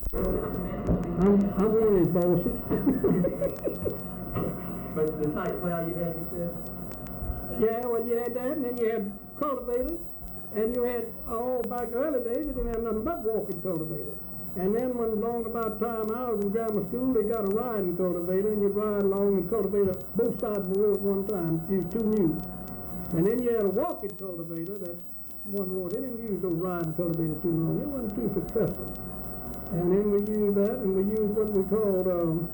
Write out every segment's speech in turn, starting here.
I'm one of his bosses. But the type plow you had, you said? Yeah, well, you had that, and then you had cultivators, and you had, back early days, you didn't have nothing but walking cultivators. And then when along about time I was in grammar school, they got a riding cultivator, and you'd ride along and cultivate both sides of the road at one time, use two mules. And then you had a walking cultivator, that one road. They didn't use those riding cultivators too long. It wasn't too successful. And then we used that, and we used what we called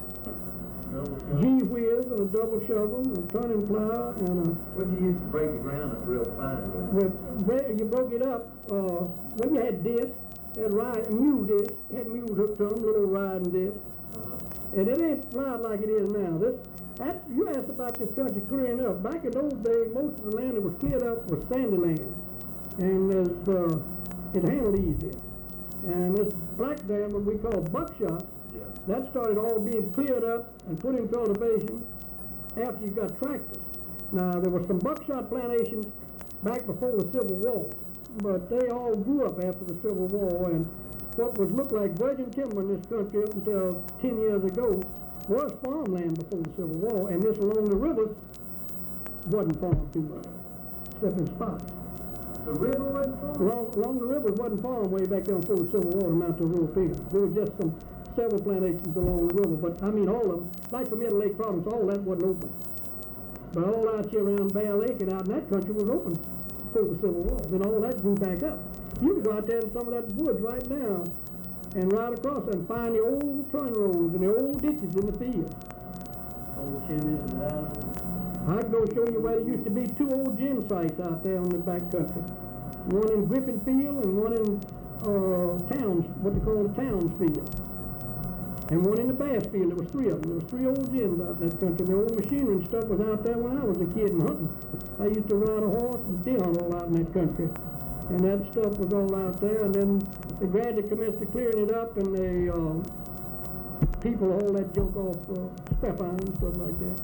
G-wheels and a double shovel, and a turning plow, and a... What did you use to break the ground up real fine? You broke it up, when you had discs, had mule discs, had mules hooked to them, little riding discs. And it ain't plowed like it is now. You asked about this country clearing up. Back in those days, most of the land that was cleared up was sandy land. And it handled easy. And this black land, what we call buckshot, that started all being cleared up and put in cultivation after you got tractors. Now, there were some buckshot plantations back before the Civil War, but they all grew up after the Civil War, and what looked like virgin timber in this country up until 10 years ago was farmland before the Civil War, and this along the rivers wasn't farmed too much, except in spots. The river wasn't farmed? Along the rivers wasn't farmed way back there before the Civil War to mount to rural fields. There were just several plantations along the river, but I mean all of them, like the Middle Lake Province, all that wasn't open. But all out here around Bear Lake and out in that country was open before the Civil War. Then all that grew back up. You can go out there in some of that woods right now and ride across and find the old turn roads and the old ditches in the field. Old chimneys and houses. I can go show you where there used to be two old gym sites out there on the back country. One in Griffin Field and one in what they call the Townsfield. And one in the Bass Field. There was three of them. There was three old gyms out in that country. The old machinery and stuff was out there when I was a kid and hunting. I used to ride a horse and deer hunt all out in that country. And that stuff was all out there. And then they gradually commenced to clearing it up, and they people haul that junk off scrap iron and stuff like that.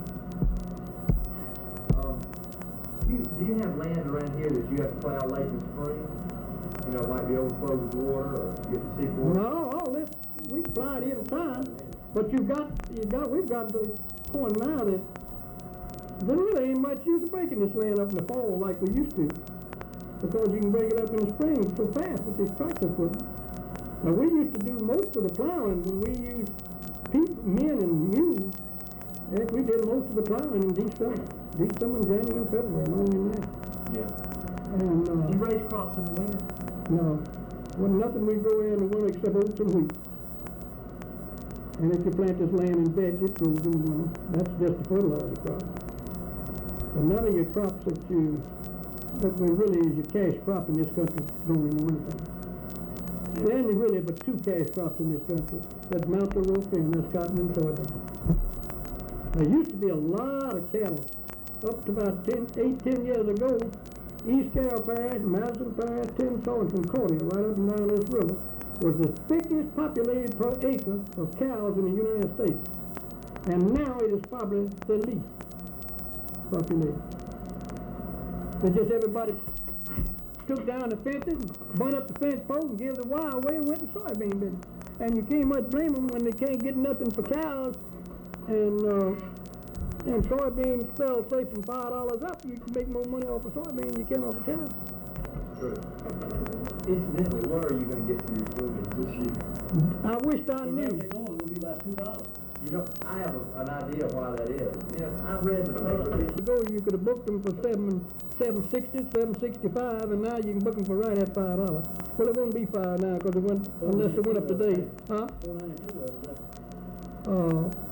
Do you have land around here that you have to plow late in the spring? You know, it might be overflowed with water or get the seawater? No, all this. We plow it at a time, but we've got to the point now that there really ain't much use of breaking this land up in the fall like we used to, because you can break it up in the spring so fast with this tractor equipment. Now we used to do most of the plowing when we used men and mules. Heck, we did most of the plowing in December, January, and February, and only in that. Yeah. And do you raise crops in the winter? No, wasn't nothing we grow in the winter except oats and wheat. And if you plant this land in beds, it grows in the winter. That's just a fertilizer crop. But none of your crops that really is your cash crop in this country grown in the winter. There ain't really but two cash crops in this country. That's Mount Rosie and that's cotton and soybean. There used to be a lot of cattle. Up to about 10 years ago, East Carroll Parish, Madison Parish, Tennessee, and Concordia, right up and down this river, was the thickest populated per acre of cows in the United States. And now it is probably the least populated. So just everybody took down the fences, burnt up the fence posts, and gave the wire away and went in soybean business. And you can't much blame them when they can't get nothing for cows. And soybeans sell, say, from $5 up, you can make more money off of soybean than you can off of cows. Good. Incidentally, what are you going to get for your soybeans this year? I wish I knew. They're going to be about $2. You know, I have an idea why that is. You know, I read the paper. Ago you could have booked them for $7.60, $7.65, and now you can book them for right at $5. Well, it won't be $5 now because unless it went up today. Huh? $4.92.